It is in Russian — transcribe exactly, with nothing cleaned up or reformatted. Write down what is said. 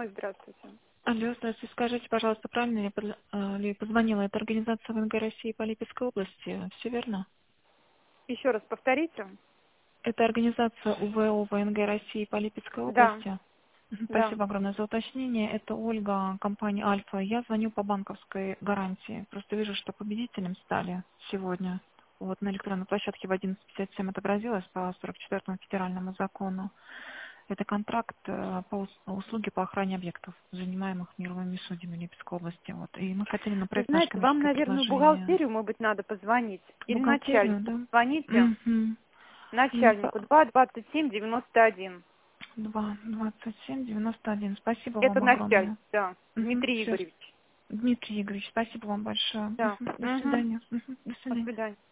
программой. Здравствуйте. Алло, здравствуйте. Скажите, пожалуйста, правильно ли, под- э, ли позвонила? Это организация ВНГ России по Липецкой области. Все верно? Еще раз повторите. Это организация УВО ВНГ России по Липецкой Да, области. Мгм, да. Спасибо огромное за уточнение. Это Ольга, компания Альфа. Я звоню по банковской гарантии. Просто вижу, что победителем стали сегодня. Вот на электронной площадке в одиннадцать пятьдесят семь отобразилось по сорок четвёртому федеральному закону. Это контракт э, по ус- услуге по охране объектов, занимаемых мировыми судьями Липецкой области. Вот. И мы хотели на Вы проект наше знаете, вам, коммерческое наверное, в предложение. бухгалтерию, может быть, надо позвонить. Или Бухгалтерию, начальнику. да? Позвоните Угу. Ну, по- начальнику два двадцать семь девяносто один. два двадцать семь девяносто один. Спасибо Это вам начальник, огромное. да. Угу. Дмитрий Все. Игоревич. Дмитрий Игоревич, спасибо вам большое. Да. Мгм. До Угу. свидания. Мгм. До До свидания. свидания.